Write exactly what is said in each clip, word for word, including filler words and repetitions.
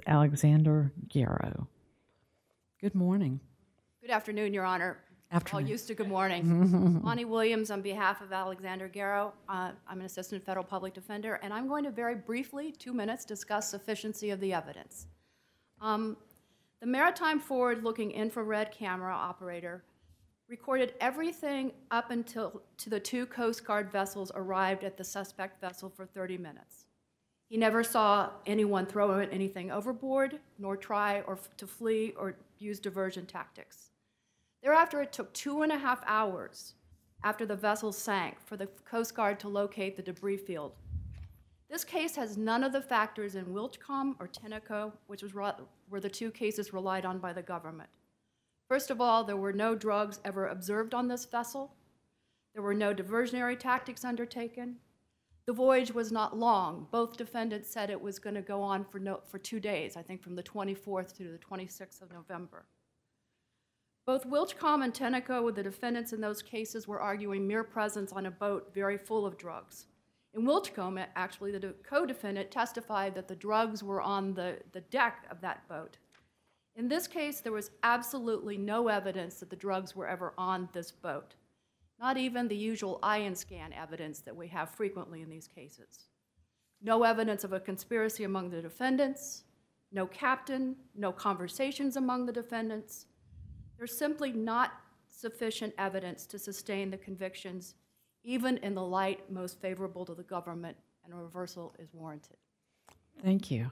Alexander Garrow. Good morning. Good afternoon, Your Honor. Afternoon. All used to good morning. Bonnie Williams on behalf of Alexander Garrow. Uh, I'm an assistant federal public defender, and I'm going to very briefly, two minutes, discuss sufficiency of the evidence. Um, the Maritime Forward-Looking Infrared Camera operator recorded everything up until to the two Coast Guard vessels arrived at the suspect vessel for thirty minutes. He never saw anyone throw anything overboard, nor try or f to flee or use diversion tactics. Thereafter, it took two and a half hours after the vessel sank for the Coast Guard to locate the debris field. This case has none of the factors in Wilchcombe or Tenneco, which was, were the two cases relied on by the government. First of all, there were no drugs ever observed on this vessel. There were no diversionary tactics undertaken. The voyage was not long. Both defendants said it was going to go on for, no, for two days, I think from the twenty-fourth to the twenty-sixth of November. Both Wilchcombe and Tenneco, the defendants in those cases, were arguing mere presence on a boat very full of drugs. In Wilchcombe, actually, the co-defendant testified that the drugs were on the, the deck of that boat. In this case, there was absolutely no evidence that the drugs were ever on this boat, not even the usual ion scan evidence that we have frequently in these cases. No evidence of a conspiracy among the defendants, no captain, no conversations among the defendants. There's simply not sufficient evidence to sustain the convictions, even in the light most favorable to the government, and a reversal is warranted. Thank you.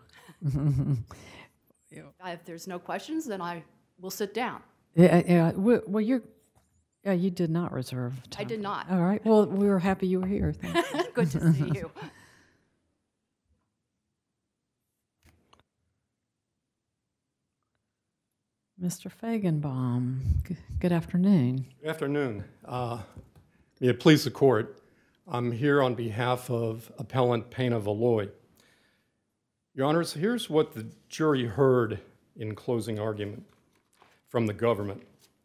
If there's no questions, then I will sit down. Yeah, yeah. Well, you're, yeah, you did not reserve time. I did not. All right. Well, we were happy you were here. Thank you. Good to see you. Mister Fagenbaum, good afternoon. Good afternoon. Uh, may it please the court, I'm here on behalf of Appellant Pena Valoy. Your Honors, here's what the jury heard in closing argument from the government.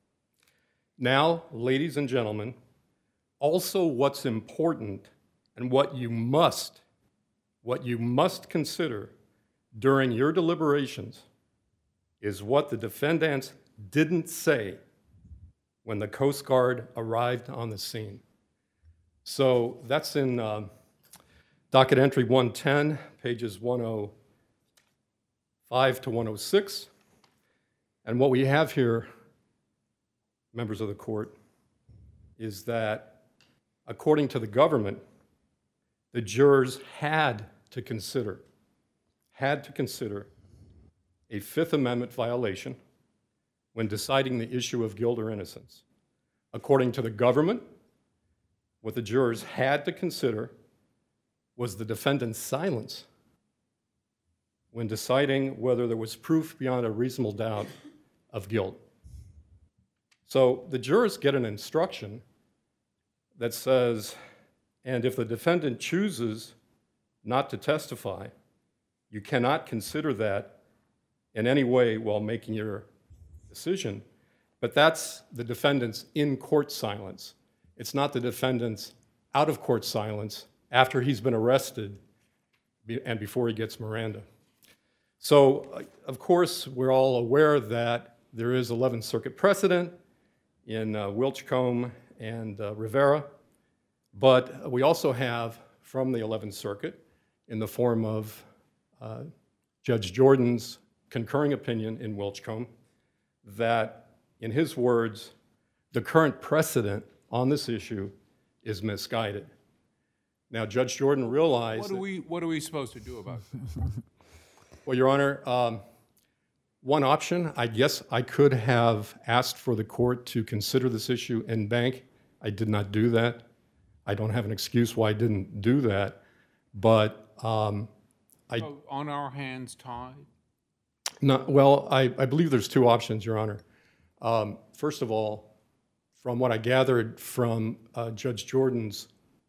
Now, ladies and gentlemen, also what's important and what you must, what you must consider during your deliberations is what the defendants didn't say when the Coast Guard arrived on the scene. So that's in uh, docket entry one ten, pages one oh five to one oh six. And what we have here, members of the court, is that according to the government, the jurors had to consider, had to consider a Fifth Amendment violation when deciding the issue of guilt or innocence. According to the government, what the jurors had to consider was the defendant's silence when deciding whether there was proof beyond a reasonable doubt of guilt. So the jurors get an instruction that says, and if the defendant chooses not to testify, you cannot consider that in any way while making your decision. But that's the defendant's in-court silence. It's not the defendant's out-of-court silence after he's been arrested and before he gets Miranda. So, of course, we're all aware that there is eleventh Circuit precedent in uh, Wilchcombe and uh, Rivera, but we also have from the eleventh Circuit in the form of uh, Judge Jordan's concurring opinion in Wilchcombe that, in his words, the current precedent on this issue is misguided. Now, Judge Jordan realized... What are we, what are we supposed to do about this? Well, Your Honor, um, one option, I guess I could have asked for the court to consider this issue en banc. I did not do that. I don't have an excuse why I didn't do that, but um, I... So on our hands tied? No, well, I, I believe there's two options, Your Honor. Um, first of all, from what I gathered from uh, Judge Jordan's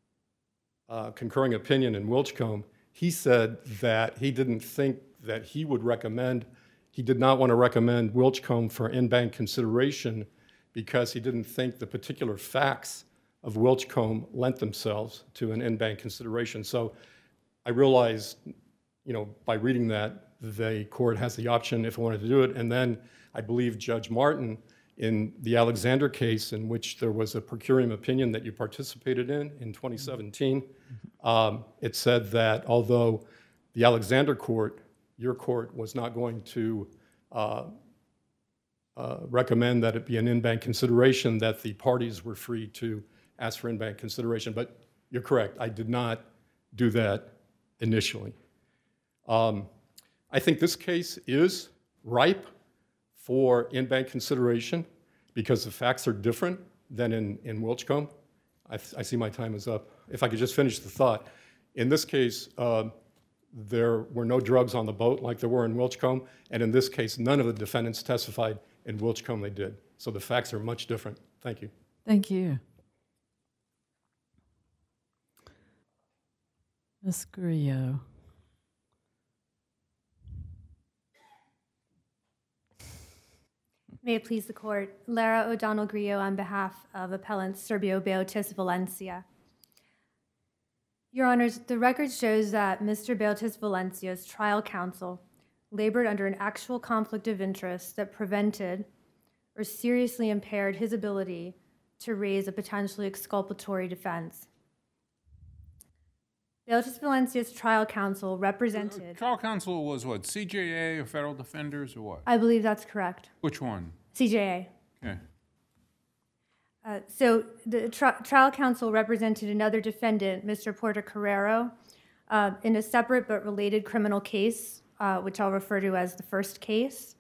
uh, concurring opinion in Wilchcombe, he said that he didn't think that he would recommend, he did not want to recommend Wilchcombe for en banc consideration because he didn't think the particular facts of Wilchcombe lent themselves to an en banc consideration. So I realized you know, by reading that, the court has the option if it wanted to do it. And then I believe Judge Martin, in the Alexander case, in which there was a per curiam opinion that you participated in in twenty seventeen, um, it said that although the Alexander court, your court, was not going to uh, uh, recommend that it be an in-bank consideration, that the parties were free to ask for in-bank consideration. But you're correct, I did not do that initially. Um, I think this case is ripe for in-bank consideration because the facts are different than in, in Wilchcombe. I, I see my time is up. If I could just finish the thought. In this case, uh, there were no drugs on the boat like there were in Wilchcombe, and in this case, none of the defendants testified. In Wilchcombe they did. So the facts are much different. Thank you. Thank you. Miz Grillo. May it please the court. Lara O'Donnell Grillo on behalf of appellant Sergio Beotis Valencia. Your Honors, the record shows that Mister Beotis Valencia's trial counsel labored under an actual conflict of interest that prevented or seriously impaired his ability to raise a potentially exculpatory defense. Beotis Valencia's trial counsel represented... Trial counsel was what, C J A or federal defenders or what? I believe that's correct. Which one? C J A. Okay. Uh, so the tri trial counsel represented another defendant, Mister Porter Carrero, uh, in a separate but related criminal case, uh, which I'll refer to as the first case.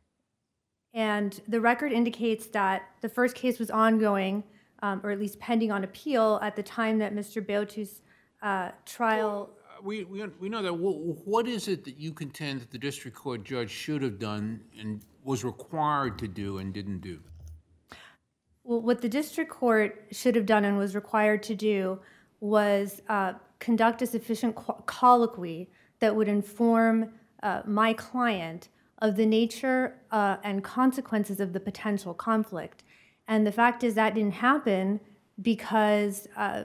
And the record indicates that the first case was ongoing, um, or at least pending on appeal, at the time that Mister Beotis' uh, trial... Uh, we, we, we know that. What, what is it that you contend that the district court judge should have done and was required to do and didn't do? Well, what the district court should have done and was required to do was uh, conduct a sufficient colloquy that would inform uh, my client of the nature uh, and consequences of the potential conflict. And the fact is that didn't happen because uh,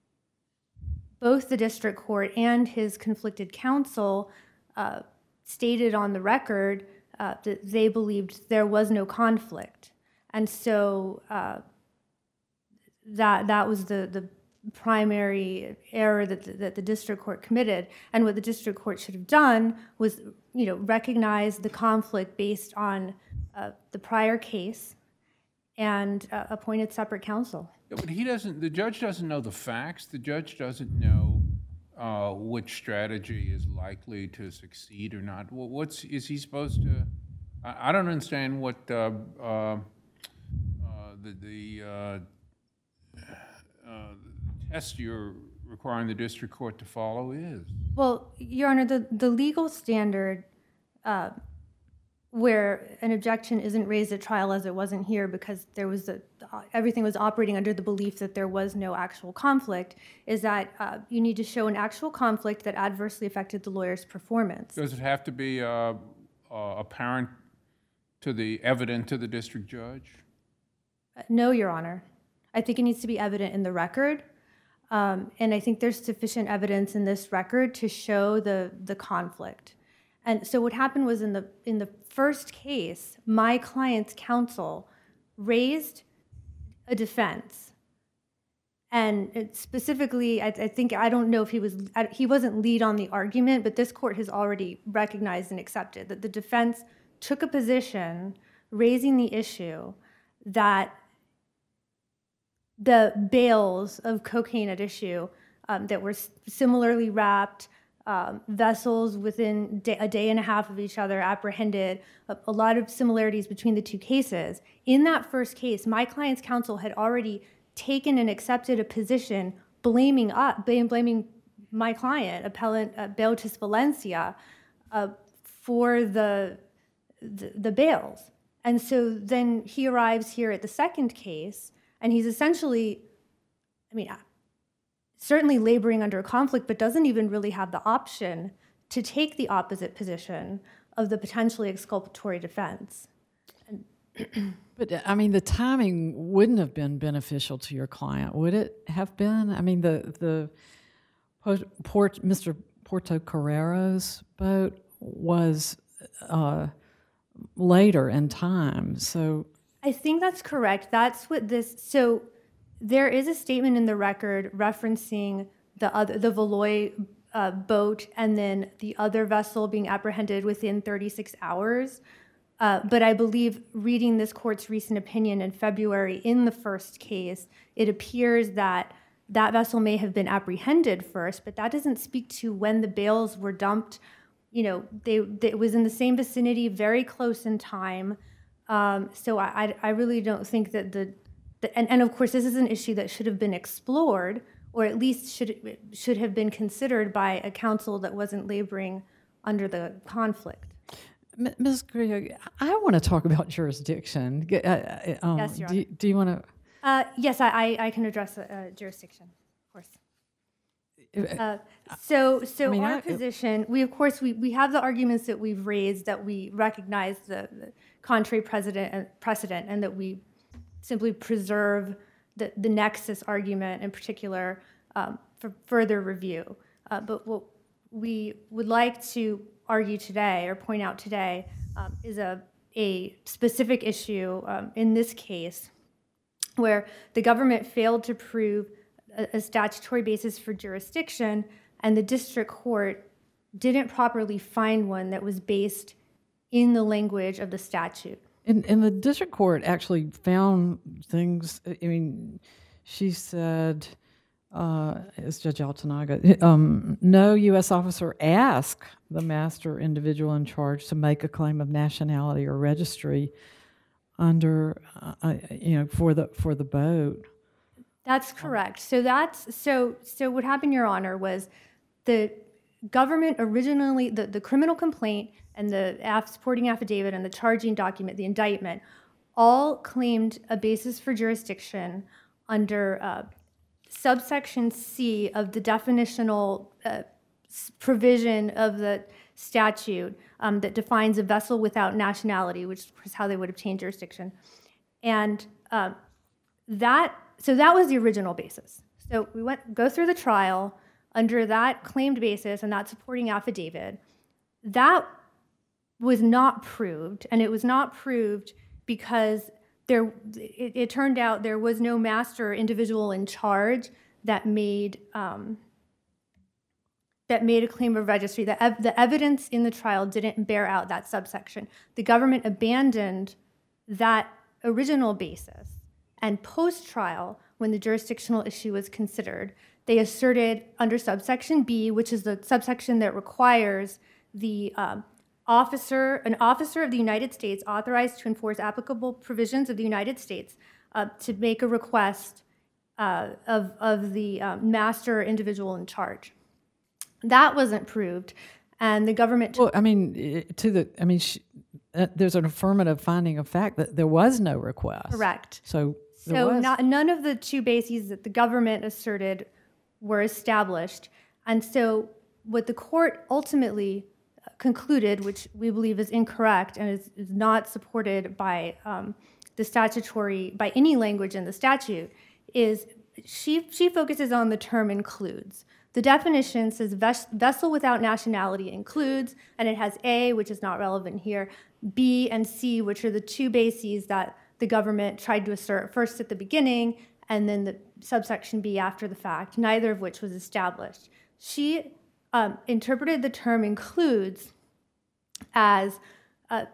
both the district court and his conflicted counsel uh, stated on the record uh, that they believed there was no conflict. And so uh, that that was the, the primary error that the, that the district court committed. And what the district court should have done was, you know, recognize the conflict based on uh, the prior case and uh, appointed separate counsel. Yeah, but he doesn't, the judge doesn't know the facts. The judge doesn't know uh, which strategy is likely to succeed or not. Well, what's, is he supposed to, I, I don't understand what uh, uh, the, the uh, uh, test you're requiring the district court to follow is. Well, Your Honor, the, the legal standard uh, where an objection isn't raised at trial, as it wasn't here because there was a, everything was operating under the belief that there was no actual conflict, is that uh, you need to show an actual conflict that adversely affected the lawyer's performance. Does it have to be uh, uh, apparent to the evident to the district judge? No, Your Honor. I think it needs to be evident in the record. Um, and I think there's sufficient evidence in this record to show the, the conflict. And so what happened was in the, in the first case, my client's counsel raised a defense. And it specifically, I, I think, I don't know if he was, he wasn't lead on the argument, but this court has already recognized and accepted that the defense took a position raising the issue that the bales of cocaine at issue um, that were similarly wrapped, um, vessels within day, a day and a half of each other apprehended, a, a lot of similarities between the two cases. In that first case, my client's counsel had already taken and accepted a position blaming us, blaming my client, appellant uh, Beotis Valencia, uh, for the, the, the bales. And so then he arrives here at the second case, and he's essentially, I mean, certainly laboring under a conflict, but doesn't even really have the option to take the opposite position of the potentially exculpatory defense. But, I mean, the timing wouldn't have been beneficial to your client, would it have been? I mean, the, the Port, Mister Puerto Carrero's boat was uh, later in time. So I think that's correct. That's what this. So there is a statement in the record referencing the other, the Valois uh, boat, and then the other vessel being apprehended within thirty-six hours. Uh, but I believe reading this court's recent opinion in February in the first case, it appears that that vessel may have been apprehended first, but that doesn't speak to when the bales were dumped. You know, they, they it was in the same vicinity, very close in time. Um, so I, I, I really don't think that the, the and, and of course this is an issue that should have been explored, or at least should should have been considered by a counsel that wasn't laboring under the conflict. Miz Grillo, I want to talk about jurisdiction. Uh, um, Yes, Your do, you- do you want to? Uh, yes, I, I, I can address uh, jurisdiction, of course. Uh, so, so I mean, our I- position, we of course we, we have the arguments that we've raised, that we recognize the, the contrary precedent and precedent, and that we simply preserve the, the nexus argument in particular um, for further review. Uh, but what we would like to argue today, or point out today, um, is a a specific issue um, in this case, where the government failed to prove a, a statutory basis for jurisdiction, and the district court didn't properly find one that was based in the language of the statute. And, and the district court actually found things. I mean, she said, uh, as Judge Altanaga, um, no U S officer asked the master individual in charge to make a claim of nationality or registry under, uh, you know, for the for the boat. That's correct. So that's so so what happened, Your Honor, was the government originally, the, the criminal complaint and the aff, supporting affidavit and the charging document, the indictment, all claimed a basis for jurisdiction under uh, subsection C of the definitional uh, provision of the statute um, that defines a vessel without nationality, which is how they would obtain jurisdiction. And uh, that, so that was the original basis. So we went, go through the trial under that claimed basis and that supporting affidavit. That was not proved, and it was not proved because there, it, it turned out there was no master individual in charge that made um, that made a claim of registry. The, ev- the evidence in the trial didn't bear out that subsection. The government abandoned that original basis, and post-trial, when the jurisdictional issue was considered, they asserted under subsection B, which is the subsection that requires the um, officer, an officer of the United States authorized to enforce applicable provisions of the United States uh, to make a request uh, of, of the um, master individual in charge. That wasn't proved, and the government... Well, I mean, to the, I mean, she, uh, there's an affirmative finding of fact that there was no request. Correct. So there So was. not, none of the two bases that the government asserted were established. And so what the court ultimately concluded, which we believe is incorrect and is, is not supported by um, the statutory, by any language in the statute, is she, she focuses on the term includes. The definition says ves- vessel without nationality includes, and it has A, which is not relevant here, B and C, which are the two bases that the government tried to assert first at the beginning and then the subsection B after the fact, neither of which was established. She um, interpreted the term includes as uh,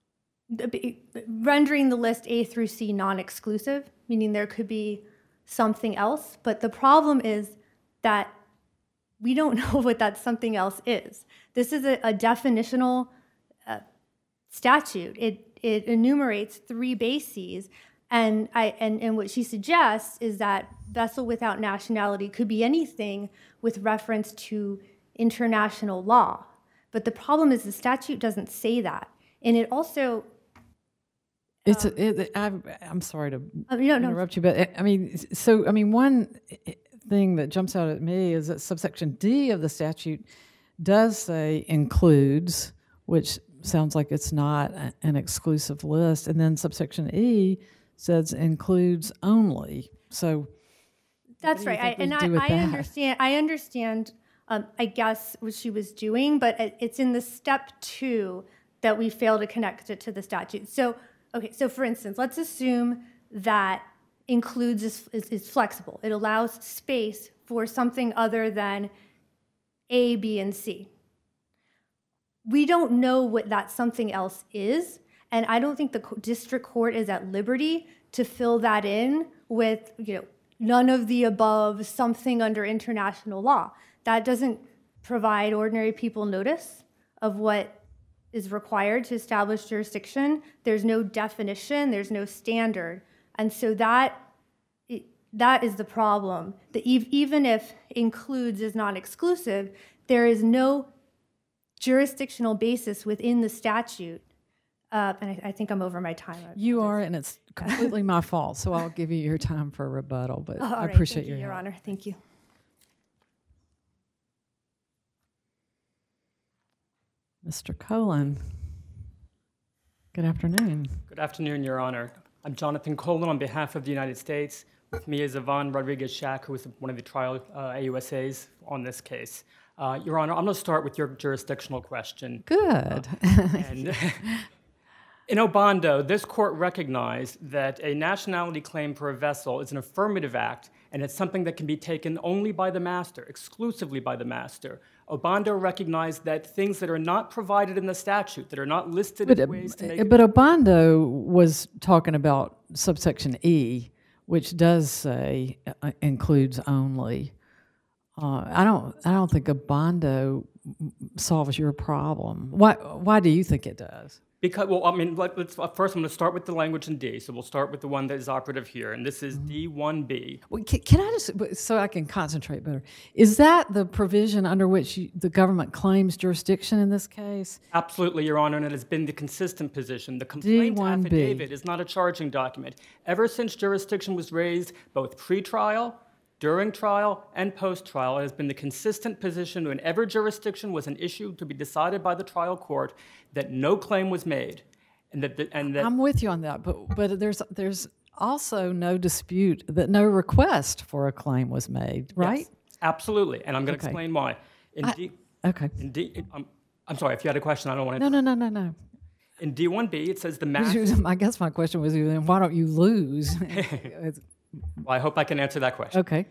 rendering the list A through C non-exclusive, meaning there could be something else. But the problem is that we don't know what that something else is. This is a, a definitional uh, statute. It, it enumerates three bases. And, I, and, and what she suggests is that vessel without nationality could be anything with reference to international law. But the problem is the statute doesn't say that. And it also... It's a, it, I'm, I'm sorry to uh, no, no. interrupt you, but I mean, so, I mean, one thing that jumps out at me is that subsection D of the statute does say includes, which sounds like it's not a, an exclusive list. And then subsection E says includes only. So That's right. I, and I, I understand. I understand um, I guess, what she was doing, but it- it's in the step two that we fail to connect it to the statute. So, okay, so for instance, let's assume that includes is, is, is flexible. It allows space for something other than A, B, and C. We don't know what that something else is, and I don't think the co- district court is at liberty to fill that in with, you know, none of the above, something under international law. That doesn't provide ordinary people notice of what is required to establish jurisdiction. There's no definition, there's no standard. And so that, it, that is the problem. The, ev- even if includes is not exclusive, there is no jurisdictional basis within the statute. Uh, and I, I think I'm over my time. You are, and it's completely my fault, so I'll give you your time for a rebuttal, but Oh, all I right, appreciate thank you, your Your help. Honor. Thank you. Mister Colon, good afternoon. Good afternoon, Your Honor. I'm Jonathan Colon on behalf of the United States. With me is Yvonne Rodriguez-Shack, who is one of the trial uh, A U S As on this case. Uh, Your Honor, I'm going to start with your jurisdictional question. Good. And in Obando, this court recognized that a nationality claim for a vessel is an affirmative act, and it's something that can be taken only by the master, exclusively by the master. Obando recognized that things that are not provided in the statute, that are not listed But, as uh, ways to make but Obando was talking about subsection E, which does say uh, includes only. Uh, I don't. I don't think Obando solves your problem. Why? Why do you think it does? Because, well, I mean, let, let's, uh, first I'm going to start with the language in D. So we'll start with the one that is operative here, and this is D one B. Well, can, can I just, so I can concentrate better, is that the provision under which you, the government claims jurisdiction in this case? Absolutely, Your Honor, and it has been the consistent position. The complaint D one B. affidavit is not a charging document. Ever since jurisdiction was raised, both pre-trial, during trial, and post-trial, it has been the consistent position whenever jurisdiction was an issue to be decided by the trial court that no claim was made, and that, the, and that I'm with you on that, but but there's there's also no dispute that no request for a claim was made, right? Yes, absolutely, and I'm going to Okay. explain why. In I- D, Okay. in D, in- I'm, I'm sorry, if you had a question, I don't want to. No, no, no, no, no. In D one B, it says the master. I guess my question was, then why don't you lose? It's- Well, I hope I can answer that question. okay.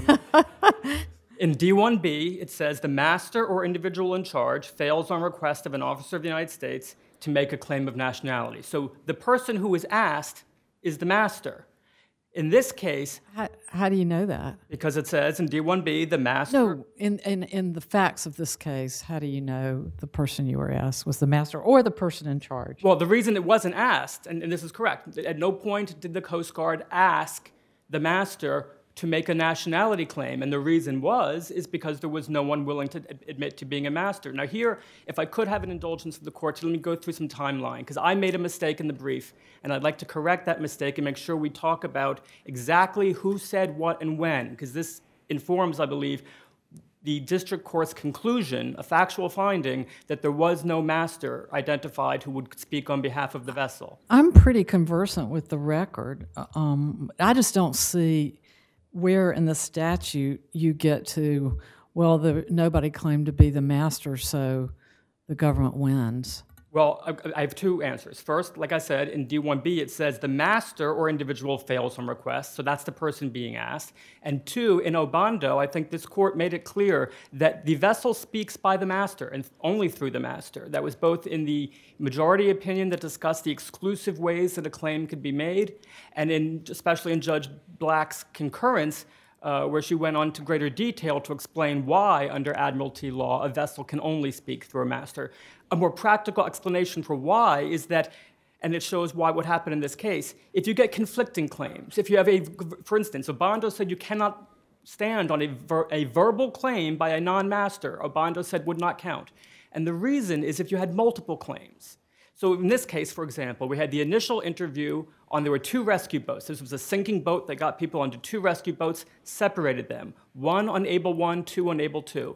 In D one B, it says the master or individual in charge fails on request of an officer of the United States to make a claim of nationality. So the person who is asked is the master. In this case, How, how do you know that? because it says in D one B, the master. No, in, in, in the facts of this case, how do you know the person you were asked was the master or the person in charge? Well, the reason it wasn't asked, and, and this is correct, at no point did the Coast Guard ask the master to make a nationality claim, and the reason was is because there was no one willing to ad- admit to being a master. Now here, if I could have an indulgence of the court, let me go through some timeline, because I made a mistake in the brief, and I'd like to correct that mistake and make sure we talk about exactly who said what and when, because this informs, I believe, the district court's conclusion, a factual finding, that there was no master identified who would speak on behalf of the vessel. I'm pretty conversant with the record. Um, I just don't see where in the statute you get to, well, the, nobody claimed to be the master, so the government wins. Well, I, I have two answers. First, like I said, in D one B, it says the master or individual fails on request, so that's the person being asked. And two, in Obando, I think this court made it clear that the vessel speaks by the master and only through the master. That was both in the majority opinion that discussed the exclusive ways that a claim could be made, and in especially in Judge Black's concurrence, Uh, where she went on to greater detail to explain why, under Admiralty law, a vessel can only speak through a master. A more practical explanation for why is that, and it shows why what happened in this case, if you get conflicting claims, if you have a, for instance, Obando said you cannot stand on a, ver, a verbal claim by a non-master, Obando said would not count. And the reason is if you had multiple claims. So in this case, for example, we had the initial interview on, there were two rescue boats. This was a sinking boat that got people onto two rescue boats, separated them. One on Able one, two on Able two.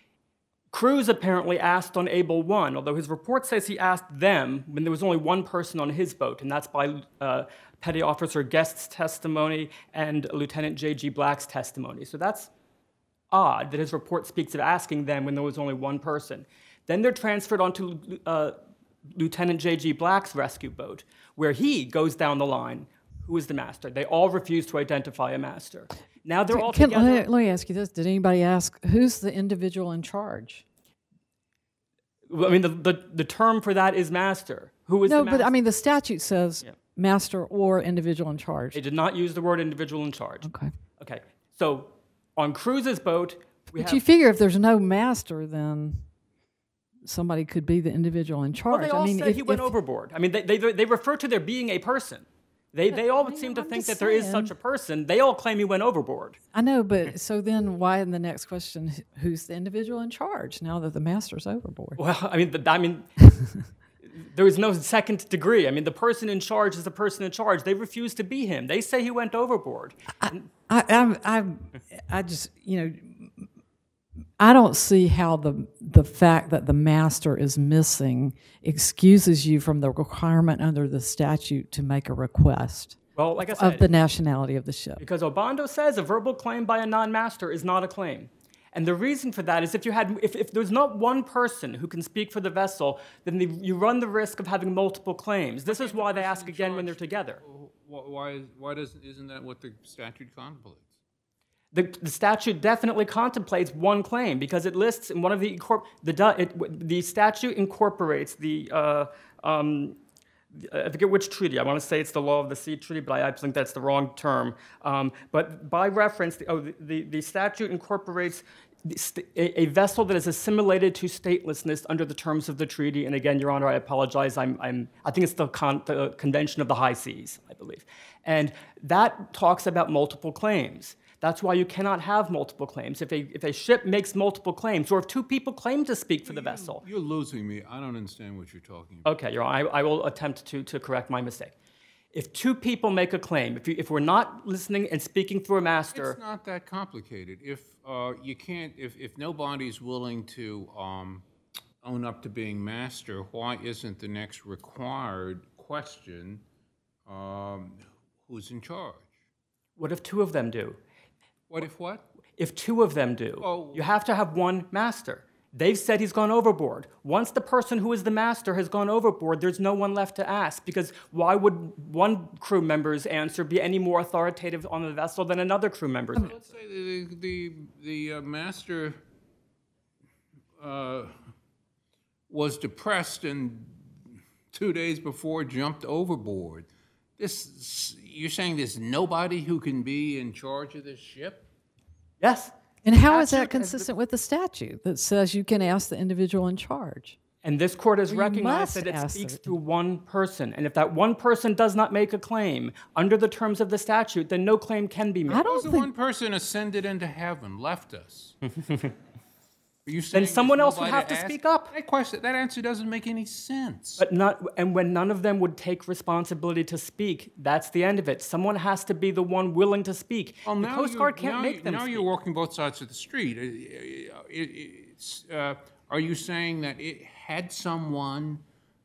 Cruz apparently asked on Able one, although his report says he asked them when there was only one person on his boat, and that's by uh, Petty Officer Guest's testimony and Lieutenant J G Black's testimony. So that's odd that his report speaks of asking them when there was only one person. Then they're transferred onto uh, Lieutenant J G Black's rescue boat, where he goes down the line. Who is the master? They all refuse to identify a master. Now they're all Can, together. let, let me ask you this. Did anybody ask, who's the individual in charge? Well, I mean, the, the, the term for that is master. Who is No, the master? but I mean, the statute says Yeah. master or individual in charge. They did not use the word individual in charge. Okay. Okay, so on Cruz's boat, we But have... you figure if there's no master, then somebody could be the individual in charge. Well, they all I mean, say if, he went if- overboard. I mean, they, they, they refer to there being a person. They, they all I seem know, to I'm think just that there is saying. such a person. They all claim he went overboard. I know, but so then why in the next question, who's the individual in charge now that the master's overboard? Well, I mean, the, I mean, there is no second degree. I mean, the person in charge is the person in charge. They refuse to be him. They say he went overboard. I, I, I, I just, you know, I don't see how the the fact that the master is missing excuses you from the requirement under the statute to make a request Well, like I of said, the nationality of the ship. because Obando says a verbal claim by a non-master is not a claim. And the reason for that is if you had, if, if there's not one person who can speak for the vessel, then the, you run the risk of having multiple claims. This is why they ask again when they're together. Wh- Why, why doesn't, isn't that what the statute contemplates? The, the statute definitely contemplates one claim because it lists in one of the incorpor- the du- it, the statute incorporates the uh, um, I forget which treaty. I want to say it's the Law of the Sea Treaty, but I, I think that's the wrong term. Um, but by reference, the, oh, the, the, the statute incorporates the st- a, a vessel that is assimilated to statelessness under the terms of the treaty. And again, Your Honor, I apologize. I'm, I'm, I think it's the, con- the Convention of the High Seas, I believe. And that talks about multiple claims. That's why you cannot have multiple claims. If a, if a ship makes multiple claims, or if two people claim to speak for the vessel. You're losing me. I don't understand what you're talking about. Okay, Your Honor, I, I will attempt to, to correct my mistake. If two people make a claim, if, you, if we're not listening and speaking through a master, It's not that complicated. If uh, you can't, if, if nobody's willing to um, own up to being master, why isn't the next required question um, who's in charge? what if two of them do? What if what? If two of them do, Oh. you have to have one master. They've said he's gone overboard. Once the person who is the master has gone overboard, there's no one left to ask, because why would one crew member's answer be any more authoritative on the vessel than another crew member's? Let's say the, the, the uh, master uh, was depressed and two days before jumped overboard. This, you're saying there's nobody who can be in charge of this ship? Yes. And how is Statute that has consistent with the statute that says you can ask the individual in charge? And this court has You recognized must that it ask speaks the- to one person. And if that one person does not make a claim under the terms of the suppose then no claim can be made. I don't Suppose the think- one person ascended into heaven, left us. Are you saying Then someone there's else would nobody have to ask? speak up. That question, that answer doesn't make any sense. But not, and when none of them would take responsibility to speak, that's the end of it. Someone has to be the one willing to speak. Well, the now Coast you- Guard can't now make you- them Now speak. you're walking both sides of the street. Uh, it- it's, uh, Are you saying that it had someone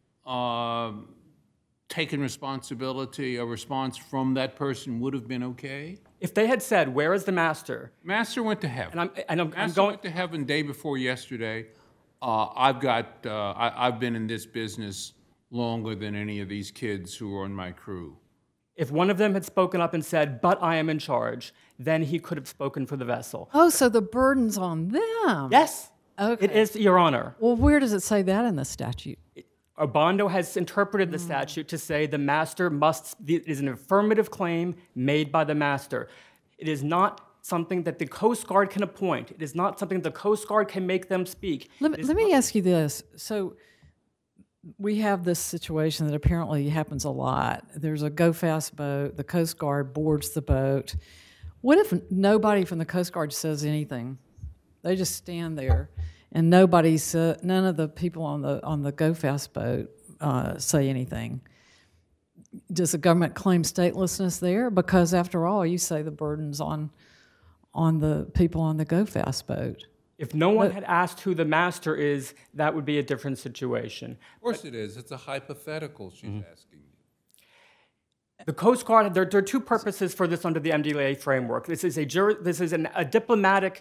um, taken responsibility, a response from that person would have been okay? If they had said, "Where is the master?" Master went to heaven. and I'm, and I'm, I'm Master going, went to heaven day before yesterday. Uh, I've got, uh, I, I've been in this business longer than any of these kids who are on my crew. if one of them had spoken up and said, "But I am in charge," then he could have spoken for the vessel. Oh, so the burden's on them. Yes, Okay. it is, Your Honor. Well, where does it say that in the statute? Obando has interpreted Mm. the statute to say the master must, it is an affirmative claim made by the master. It is not something that the Coast Guard can appoint. It is not something the Coast Guard can make them speak. Let, It me- is let me not- ask you this. So we have this situation that apparently happens a lot. There's a go fast boat. The Coast Guard boards the boat. What if nobody from the Coast Guard says anything? They just stand there, and nobody sa- none of the people on the on the go fast boat uh, say anything. Does the government claim statelessness there? Because after all, you say the burden's on on the people on the go fast boat. If no one had asked who the master is, that would be a different situation. Of course it is. It's a hypothetical she's asking you. The Coast Guard, there, there are two purposes for this under the M D L A framework. This is a, jur, this is an, a diplomatic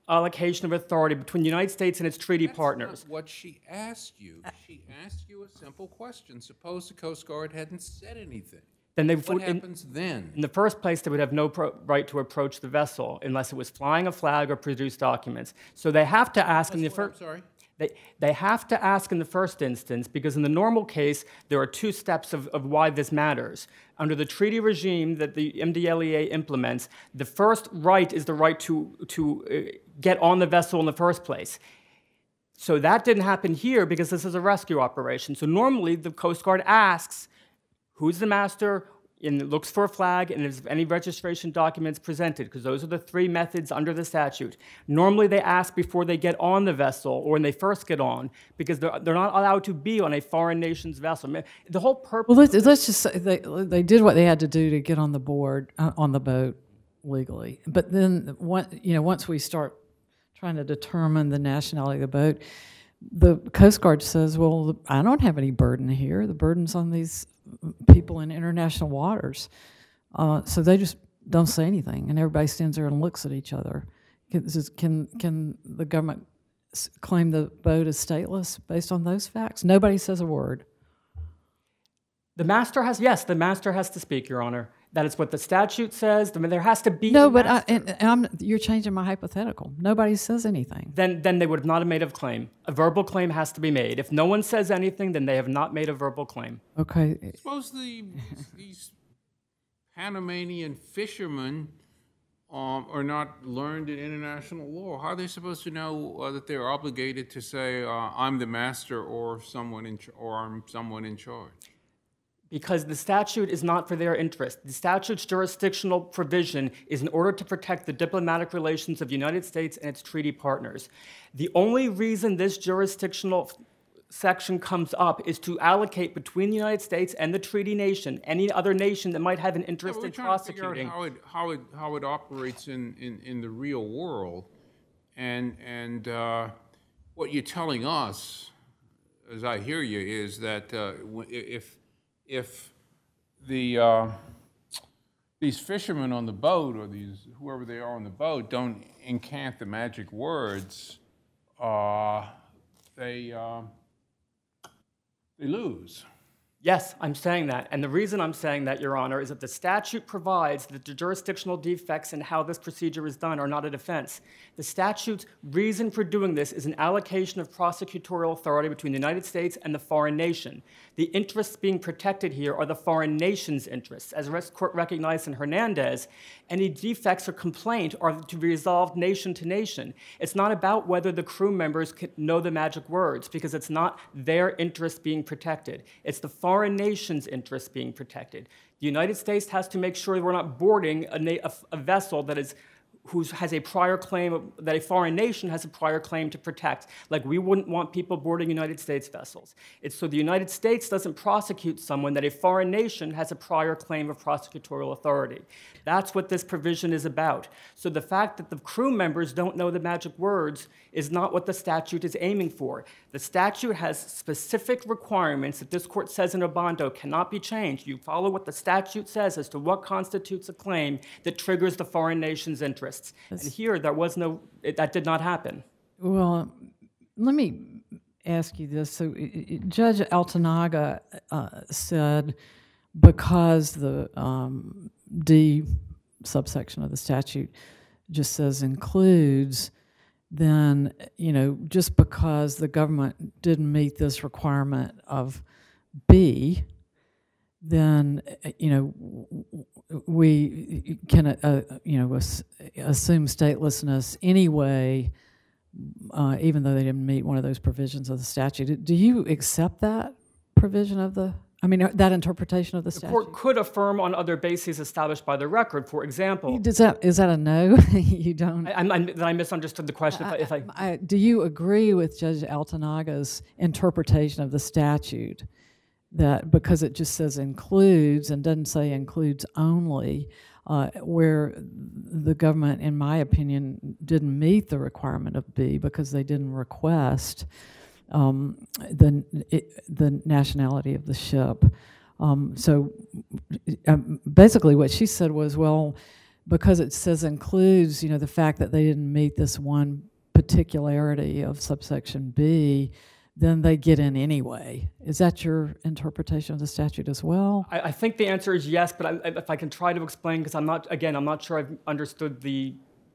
allocation of authority between the United States and its treaty That's partners. not what she asked you. She asked you a simple question. Suppose the Coast Guard hadn't said anything. Then they What would, in, happens then? in the first place, they would have no pro- right to approach the vessel unless it was flying a flag or produce documents. So they have to ask in the What? I'm first. sorry? They, they have to ask in the first instance, because in the normal case, there are two steps of, of why this matters. Under the treaty regime that the M D L E A implements, the first right is the right to, to uh, get on the vessel in the first place. So that didn't happen here because this is a rescue operation. So normally the Coast Guard asks, who's the master? And it looks for a flag, and if any registration documents presented, because those are the three methods under the statute. Normally, they ask before they get on the vessel or when they first get on, because they're, they're not allowed to be on a foreign nation's vessel. I mean, the whole purpose. Well, let's, let's just say they, they did what they had to do to get on the board, uh, on the boat legally. But then, one, you know, once we start trying to determine the nationality of the boat, the Coast Guard says, well, I don't have any burden here. The burden's on these people in international waters. Uh, so they just don't say anything, and everybody stands there and looks at each other. Can, can, can the government claim the boat is stateless based on those facts? Nobody says a word. The master has, yes, the master has to speak, Your Honor. That is what the statute says. I mean, there has to be No, a but I, master. and, and I'm, you're changing my hypothetical. Nobody says anything. Then, then they would have not have made a claim. A verbal claim has to be made. If no one says anything, then they have not made a verbal claim. Okay. Suppose the, these Panamanian fishermen um, are not learned in international law. How are they supposed to know uh, that they're obligated to say, uh, I'm the master or someone in ch- or I'm someone in charge? Because the statute is not for their interest. The statute's jurisdictional provision is in order to protect the diplomatic relations of the United States and its treaty partners. The only reason this jurisdictional section comes up is to allocate between the United States and the treaty nation, any other nation that might have an interest Yeah, in we're trying to figure out prosecuting. how it, how it, how it operates in, in, in the real world. And, and uh, what you're telling us, as I hear you, is that uh, w- if, if the, uh, these fishermen on the boat, or these, whoever they are on the boat, don't incant the magic words, uh, they, uh, they lose. Yes, I'm saying that. And the reason I'm saying that, Your Honor, is that the statute provides that the jurisdictional defects in how this procedure is done are not a defense. The statute's reason for doing this is an allocation of prosecutorial authority between the United States and the foreign nation. The interests being protected here are the foreign nation's interests. As the court recognized in Hernandez, any defects or complaint are to be resolved nation to nation. It's not about whether the crew members can know the magic words, because it's not their interest being protected. It's the foreign nation's interest being protected. The United States has to make sure we're not boarding a, na- a, a vessel that is who has a prior claim, of, that a foreign nation has a prior claim to protect. Like, we wouldn't want people boarding United States vessels. It's so the United States doesn't prosecute someone that a foreign nation has a prior claim of prosecutorial authority. That's what this provision is about. So the fact that the crew members don't know the magic words is not what the statute is aiming for. The statute has specific requirements that this court says in Obando cannot be changed. You follow what the statute says as to what constitutes a claim that triggers the foreign nation's interests. And here, there was no, it, that did not happen. Well, let me ask you this. So, i- i- Judge Altanaga uh, said because the um, D subsection of the statute just says includes, then, you know, just because the government didn't meet this requirement of B, then, you know, we can, uh, you know, ass- assume statelessness anyway, uh, even though they didn't meet one of those provisions of the statute. Do you accept that provision of the, I mean, that interpretation of the The statute? court could affirm on other bases established by the record. For example, Does that, is that a no? You don't? I, I'm, I'm, that I misunderstood the question. If I, if I, I, do you agree with Judge Altanaga's interpretation of the statute that because it just says includes and doesn't say includes only, uh, where the government, in my opinion, didn't meet the requirement of B because they didn't request um, the it, the nationality of the ship? Um, so um, basically what she said was, well, because it says includes, you know, the fact that they didn't meet this one particularity of subsection B, then they get in anyway. Is that your interpretation of the statute as well? I, I think the answer is yes, but I, if I can try to explain, because I'm not, again, I'm not sure I've understood the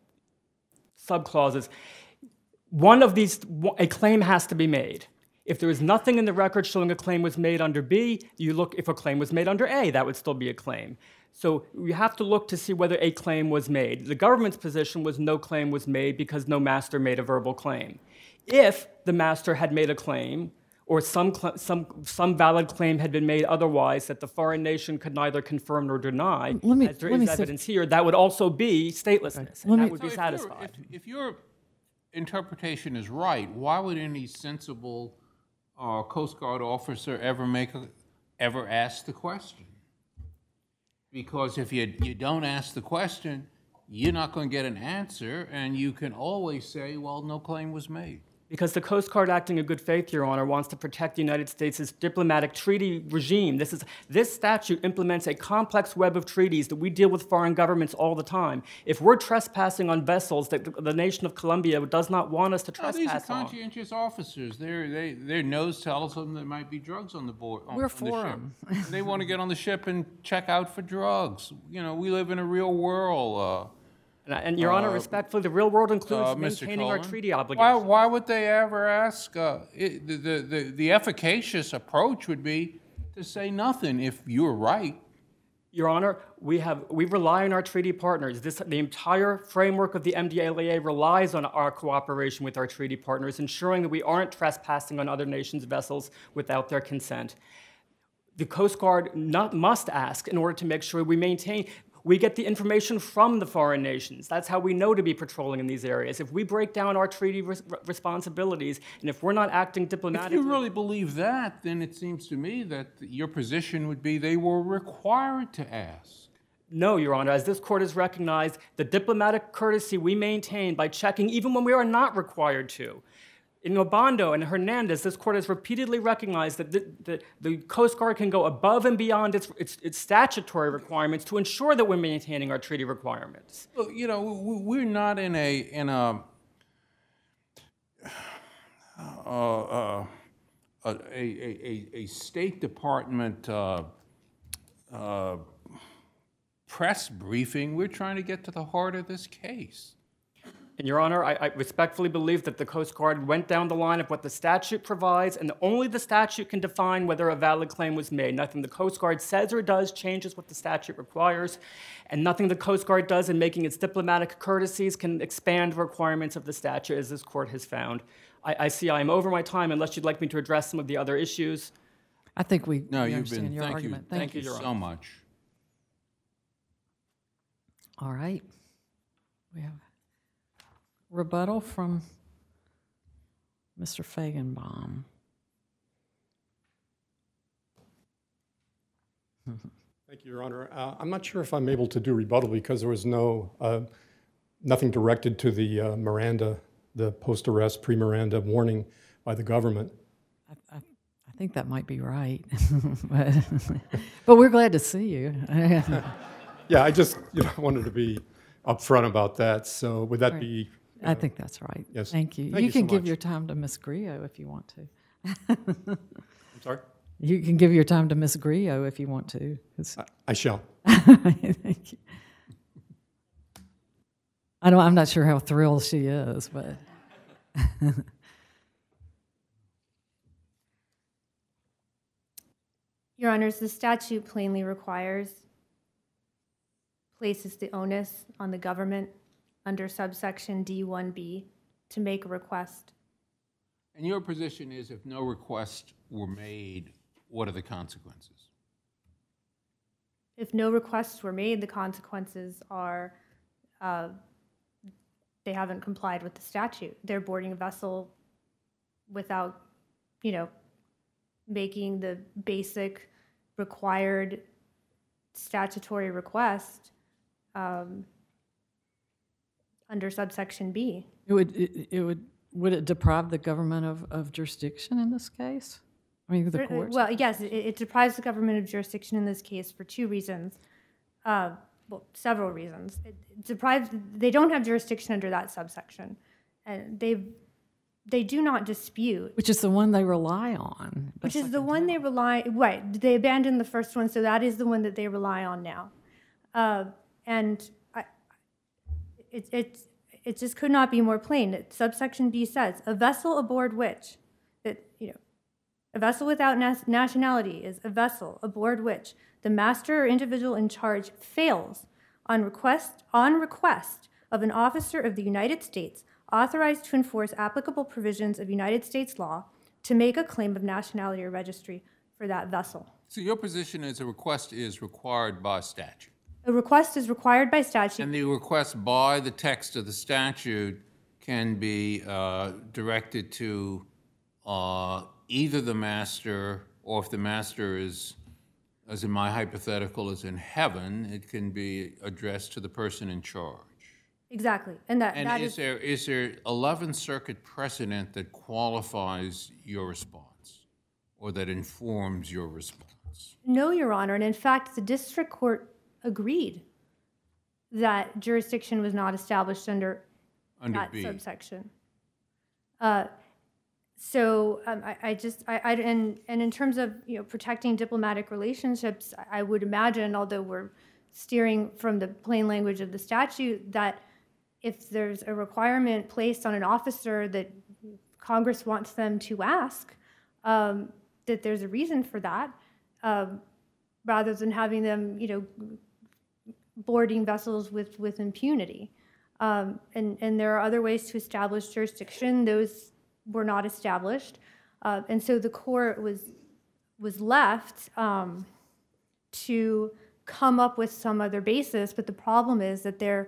subclauses. One of these, a claim has to be made. If there is nothing in the record showing a claim was made under B, you look, if a claim was made under A, that would still be a claim. So you have to look to see whether a claim was made. The government's position was no claim was made because no master made a verbal claim. If the master had made a claim, or some, cl- some, some valid claim had been made otherwise that the foreign nation could neither confirm nor deny, Let me- as there let me is see- evidence here, that would also be statelessness, and Let me- that would So be if you're- satisfied. If, if your interpretation is right, why would any sensible uh, Coast Guard officer ever make a, ever ask the question? Because if you, you don't ask the question, you're not going to get an answer, and you can always say, well, no claim was made. Because the Coast Guard, acting in good faith, Your Honor, wants to protect the United States' diplomatic treaty regime. This, is, this statute implements a complex web of treaties that we deal with foreign governments all the time. If we're trespassing on vessels that the nation of Colombia does not want us to Oh, these are trespass on, conscientious officers. They're, they, their nose tells them there might be drugs on the board. On, We're on the for ship. 'em. They want to get on the ship and check out for drugs. You know, we live in a real world. Uh, and, and Your Honor, respectfully, the real world includes uh, Mister maintaining our Cohen. treaty Why, obligations. why would they ever ask? Uh, it, the, the, the, the efficacious approach would be to say nothing if you're right. Your Honor, we have we rely on our treaty partners. This the entire framework of the M D L E A relies on our cooperation with our treaty partners, ensuring that we aren't trespassing on other nations' vessels without their consent. The Coast Guard not, must ask in order to make sure we maintain. We get the information from the foreign nations. That's how we know to be patrolling in these areas. If we break down our treaty res- responsibilities, and if we're not acting If diplomatically, you really believe that, then it seems to me that your position would be they were required to ask. no, Your Honor, as this court has recognized, the diplomatic courtesy we maintain by checking even when we are not required to. In Obando and Hernandez, this court has repeatedly recognized that the, the, the Coast Guard can go above and beyond its, its, its statutory requirements to ensure that we're maintaining our treaty requirements. Look, you know, we- we're not in a in a uh, uh, a, a, a, a State Department uh, uh, press briefing. We're trying to get to the heart of this case. And Your Honor, I, I respectfully believe that the Coast Guard went down the line of what the statute provides, and only the statute can define whether a valid claim was made. Nothing the Coast Guard says or does changes what the statute requires, and nothing the Coast Guard does in making its diplomatic courtesies can expand the requirements of the statute, as this court has found. I, I see I am over my time, unless you'd like me to address some of the other issues. I think we, No, we you've understand been. your Thank argument. you. Thank, you, you. Your so much. All right. We have rebuttal from Mister Fagenbaum. Thank you, Your Honor. Uh, I'm not sure if I'm able to do rebuttal because there was no, uh, nothing directed to the uh, Miranda, the post-arrest, pre-Miranda warning by the government. I, I, I think that might be right, but, but we're glad to see you. Yeah, I just you know, wanted to be upfront about that. So would that Right. be? I think that's right. Yes. Thank you. Thank you you can so give much. your time to Miss Grillo if you want to. I'm sorry? You can give your time to Miss Grillo if you want to. It's- I, I shall. Thank you. I don't. I'm not sure how thrilled she is, but Your Honors, the statute plainly requires, places the onus on the government under subsection D one B to make a request. And your position is if no requests were made, what are the consequences? If no requests were made, the consequences are uh, they haven't complied with the statute. They're boarding a vessel without, you know, making the basic required statutory request um, under subsection B. it would. It, it would. Would it deprive the government of, of jurisdiction in this case? I mean, the Cer- courts. Well, yes, it, it deprives the government of jurisdiction in this case for two reasons. Uh, well, several reasons. It, it's a private, they don't have jurisdiction under that subsection, and they they do not dispute. Which is the one they rely on. Which Best is I the can one tell. they rely, right, they abandoned the first one, so that is the one that they rely on now. Uh, and I, it, it, it just could not be more plain. It, subsection B says, a vessel aboard which, that, you know, a vessel without nas- nationality is a vessel aboard which the master or individual in charge fails on request, on request of an officer of the United States authorized to enforce applicable provisions of United States law to make a claim of nationality or registry for that vessel. So your position is a request is required by statute? A request is required by statute. And the request by the text of the statute can be uh, directed to uh, either the master, or if the master is, as in my hypothetical, is in heaven, it can be addressed to the person in charge. Exactly. And that, And that is is, there, is there eleventh Circuit precedent that qualifies your response or that informs your response? no, Your Honor. And in fact, the district court agreed that jurisdiction was not established under Under that B. subsection. Uh, so um, I, I just, I, I, and, and in terms of, you know, protecting diplomatic relationships, I I would imagine, although we're steering from the plain language of the statute, that if there's a requirement placed on an officer that Congress wants them to ask, um, that there's a reason for that, um, rather than having them, you know, boarding vessels with, with impunity. Um, and, and there are other ways to establish jurisdiction. Those were not established. Uh, and so the court was, was left um, to come up with some other basis. But the problem is that there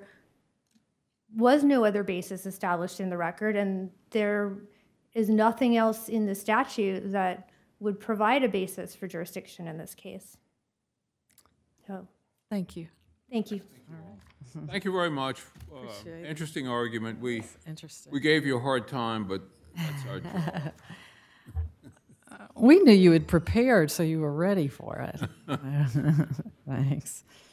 was no other basis established in the record, and there is nothing else in the statute that would provide a basis for jurisdiction in this case. So, Thank you. thank you. Thank you very much. Uh, Appreciate it. Interesting argument. We, Interesting. we gave you a hard time, but that's our job. We knew you had prepared, so you were ready for it. Thanks.